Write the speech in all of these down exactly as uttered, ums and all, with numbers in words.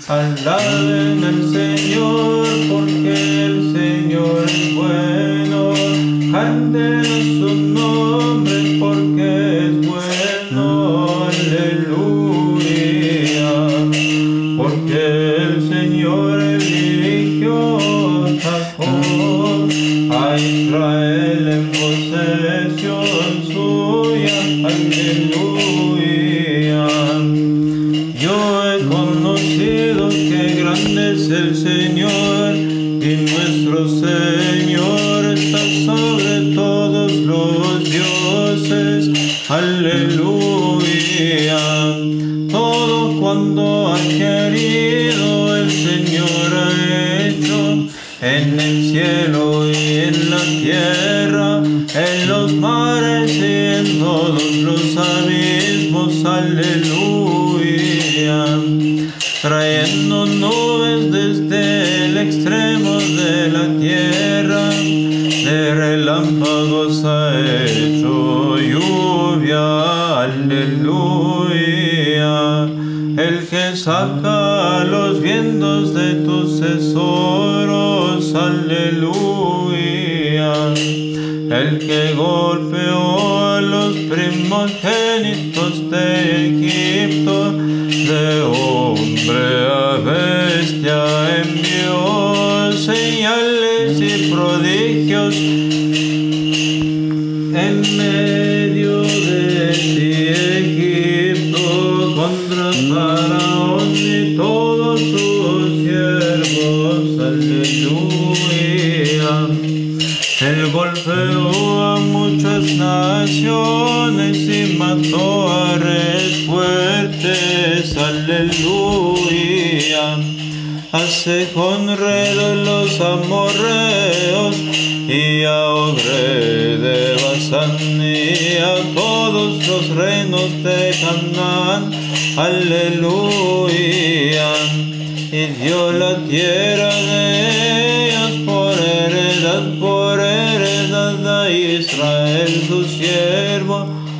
Alaben al Señor, porque el Señor es bueno. Canten a su nombre, porque es bueno. Aleluya. Porque el Señor eligió a Jacob, a Israel en posesión suya. Aleluya. Yo he conocido que grande es el Señor, y nuestro Señor está sobre todos los dioses. Aleluya. Todo cuanto ha querido el Señor ha hecho, en el cielo y en la tierra, en los mares y en todos los abismos. Aleluya. Trayendo nubes desde el extremo de la tierra, de relámpagos ha hecho lluvia. Aleluya. El que saca los vientos de tus tesoros. Aleluya. El que golpeó a los primogénitos de Egipto, de hombre a bestia envió señales y prodigios en medio de ti, Egipto, contra Faraón y todos sus siervos. Aleluya. Él golpeó a muchas naciones y mató a reyes fuertes. Aleluya. A Sejón, rey de los amorreos, y a Ogre de Basán, y a todos los reinos de Canaán. Aleluya. Y dio la tierra de ellos por heredad, por heredad a Israel su siervo.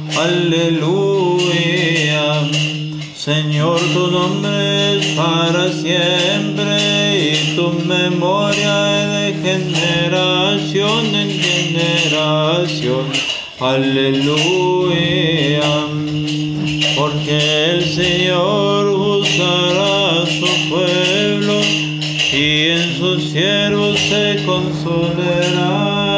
Aleluya. Señor, tu nombre es para siempre, y tu memoria de generación en generación. Aleluya. Porque el Señor juzgará a su pueblo, y en sus siervos se consolará.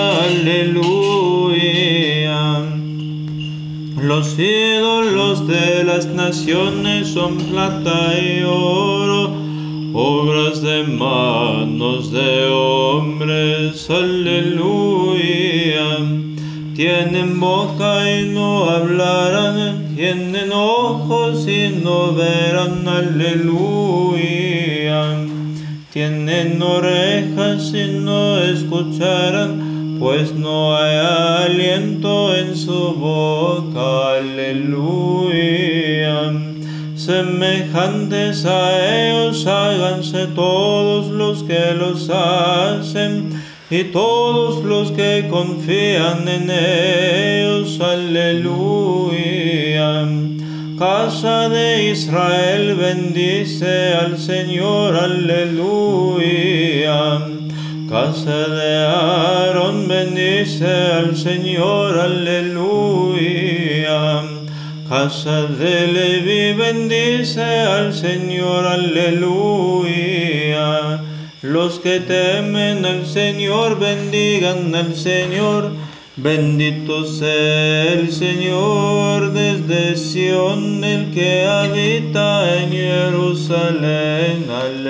Aleluya. Los ídolos de las naciones son plata y oro, obras de manos de hombres. Aleluya. Tienen boca y no hablarán, tienen ojos y no verán. Aleluya. Tienen orejas y no escucharán, pues no hay aliento en su boca. Aleluya. Semejantes a ellos háganse todos los que los hacen, y todos los que confían en ellos. Aleluya. Casa de Israel, bendice al Señor. Aleluya. Casa de Aarón, bendice al Señor. Aleluya. Casa de Leví, bendice al Señor. Aleluya. Los que temen al Señor, bendigan al Señor. Bendito sea el Señor desde Sión, el que habita en Jerusalén.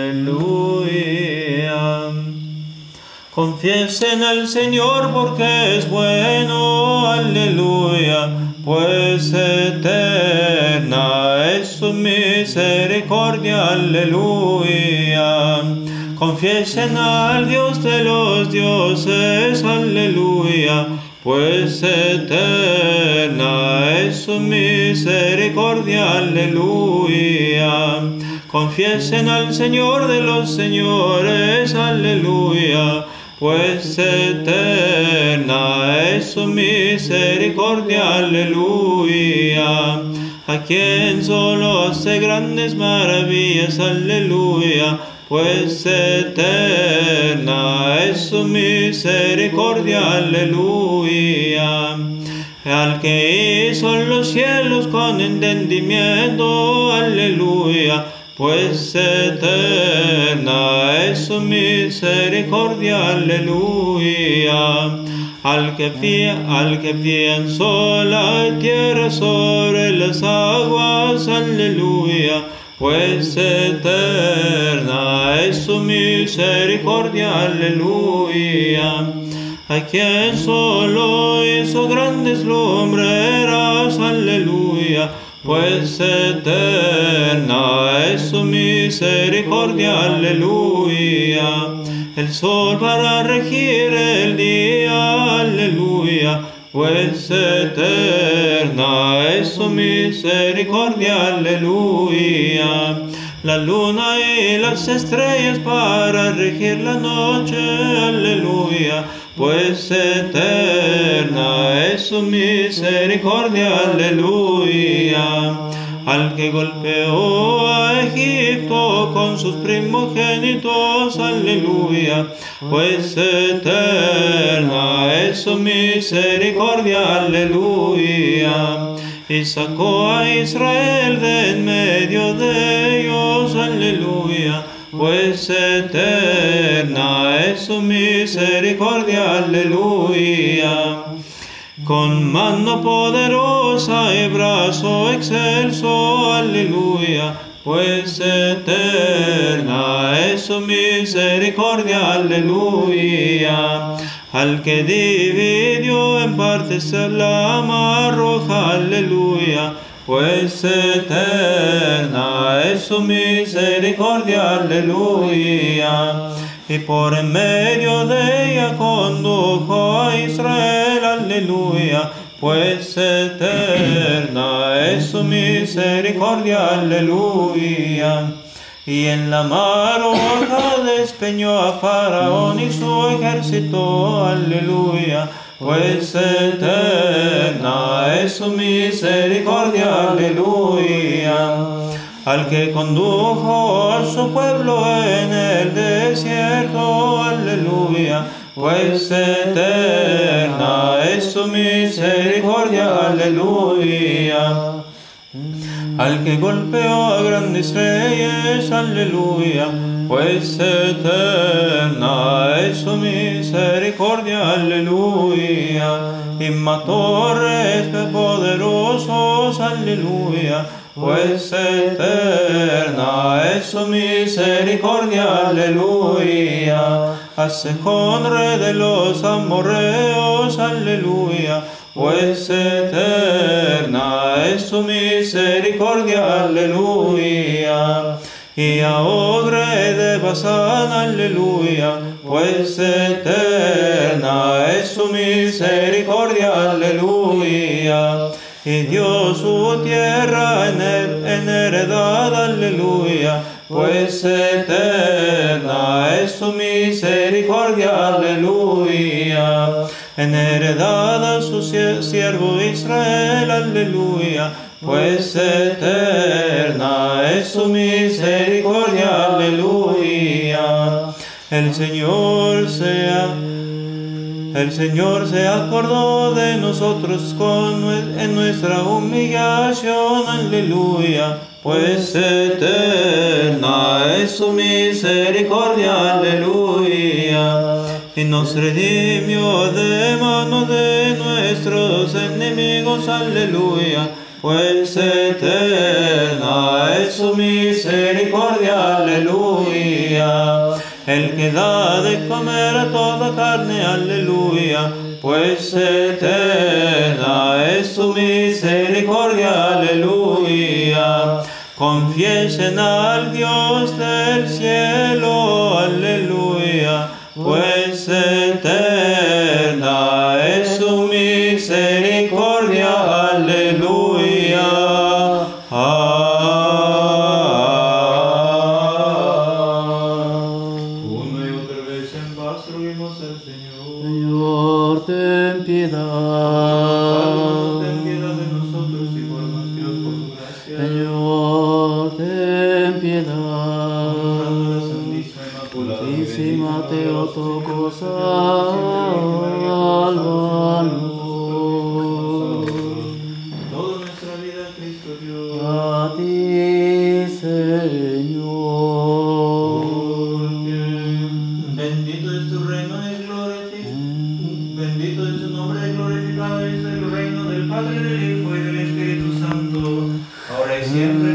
Aleluya. Confiesen al Señor porque es bueno. Aleluya. Pues eterna es su misericordia. Aleluya. Confiesen al Dios de los dioses. Aleluya. Pues eterna es su misericordia. Aleluya. Confiesen al Señor de los señores. Aleluya. Pues eterna es su misericordia. Aleluya. a quien solo hace grandes maravillas, aleluya, pues eterna es su misericordia, aleluya. Al que hizo los cielos con entendimiento, aleluya, pues eterna es su misericordia, aleluya. Al que fía, al que pienso la tierra sobre las aguas, aleluya, pues eterna es su misericordia, aleluya. A quien solo hizo grandes lumbreras, aleluya, pues eterna es su misericordia, aleluya. El sol para regir el día, aleluya, pues eterna es su misericordia, aleluya. La luna y las estrellas para regir la noche, aleluya, pues eterna es su misericordia, aleluya. Al que golpeó a Egipto con sus primogénitos, aleluya, pues eterna es su misericordia, aleluya. Y sacó a Israel de en medio de ellos, aleluya, pues eterna es su misericordia, aleluya. Con mano poderosa y brazo excelso, aleluya, pues eterna es su misericordia, aleluya. Al que dividió en partes la mar roja, aleluya, pues eterna es su misericordia, aleluya. Y por en medio de ella condujo a Israel, aleluya, pues eterna es su misericordia, aleluya. Y en la mar roja despeñó a Faraón y su ejército, aleluya, pues eterna es su misericordia, aleluya. Al que condujo a su pueblo en el desierto, aleluya, pues eterna es su misericordia, aleluya. Al que golpeó a grandes reyes, aleluya, pues eterna es su misericordia, aleluya. Y mató reyes poderosos, aleluya, pues eterna es su misericordia, aleluya. A Sejón, rey de los amorreos, aleluya, pues eterna es su misericordia, aleluya. Y a Og, rey de Basán, aleluya, pues eterna es su misericordia, aleluya. Y dio su tierra en, el, en heredad, aleluya, pues eterna es su misericordia, aleluya. En heredad a su siervo Israel, aleluya, pues eterna es su misericordia, aleluya. El Señor sea El Señor se acordó de nosotros con, en nuestra humillación, aleluya, pues eterna es su misericordia, aleluya. Y nos redimió de mano de nuestros enemigos, aleluya, pues eterna es su misericordia, aleluya. El que da de comer a toda carne, aleluya, pues eterna es su misericordia, aleluya. Confiesen al Dios del cielo, aleluya, pues eterna es su misericordia, aleluya. Señor, ten piedad. Ten piedad de nosotros y por los Dios por tu gracia. ten piedad. Santísima Teotokos, sálvanos. Toda nuestra vida, Cristo Dios. A ti, Señor. Bendito es tu reino y glorificado. Bendito es tu nombre y glorificado es el reino del Padre, del Hijo y del Espíritu Santo, ahora y siempre